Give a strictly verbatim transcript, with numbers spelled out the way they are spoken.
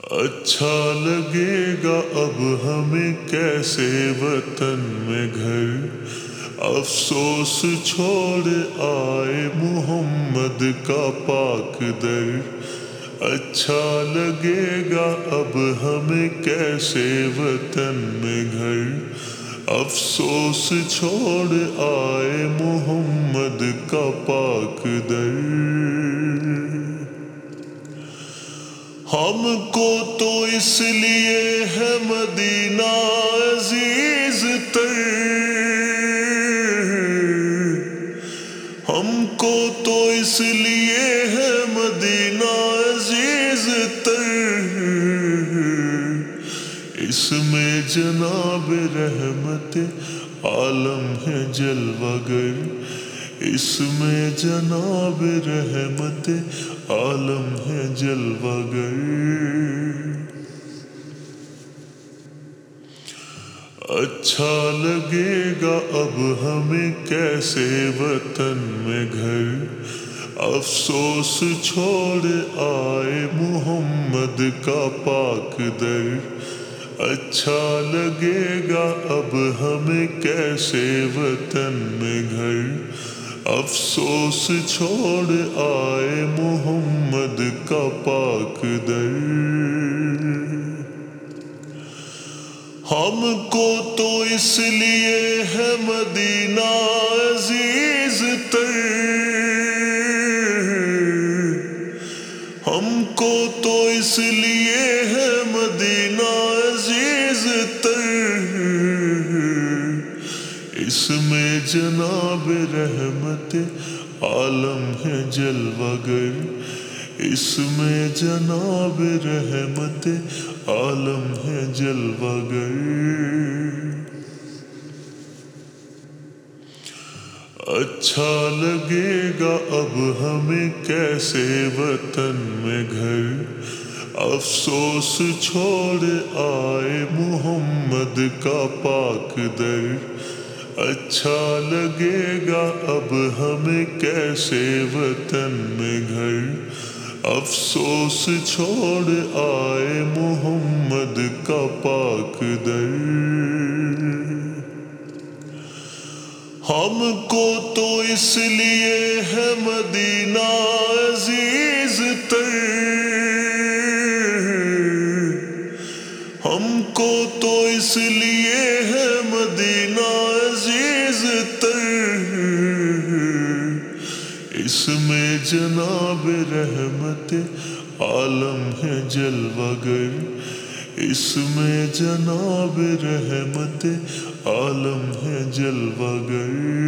اچھا لگے گا اب ہمیں کیسے وطن میں گھر، افسوس چھوڑ آئے محمد کا پاک در۔ اچھا لگے گا اب ہمیں کیسے وطن میں گھر، افسوس چھوڑ آئے محمد کا پاک در۔ ہم کو تو اس لیے ہے مدینہ عزیز تر، ہم کو تو اس لیے ہے مدینہ عزیز تر، اس میں جناب رحمت عالم ہے جلوہ گر، اس میں جناب رحمت عالم ہے جلوہ گر۔ اچھا لگے گا اب ہمیں کیسے وطن میں گھر، افسوس چھوڑ آئے محمد کا پاک در۔ اچھا لگے گا اب ہمیں کیسے وطن میں گھر، افسوس چھوڑ آئے محمد کا پاک در۔ ہم کو تو اس لیے ہے مدینہ عزیز تر، ہم کو تو اس لیے ہے مدینہ عزیز تر، اس میں جناب رحمت عالم ہے جلوہ گر، اس میں جناب رحمت عالم ہے جلوہ گر۔ اچھا لگے گا اب ہمیں کیسے وطن میں گھر، افسوس چھوڑ آئے محمد کا پاک در۔ اچھا لگے گا اب ہمیں کیسے وطن میں گھر، افسوس چھوڑ آئے محمد کا پاک در۔ ہم کو تو اس لیے ہے مدینہ عزیز تر، ہم کو تو اس لیے ہے مدینہ عزیز تر، اس میں جناب رحمت عالم ہے جلوہ گر، اس میں جناب رحمت عالم ہے جلوہ گر۔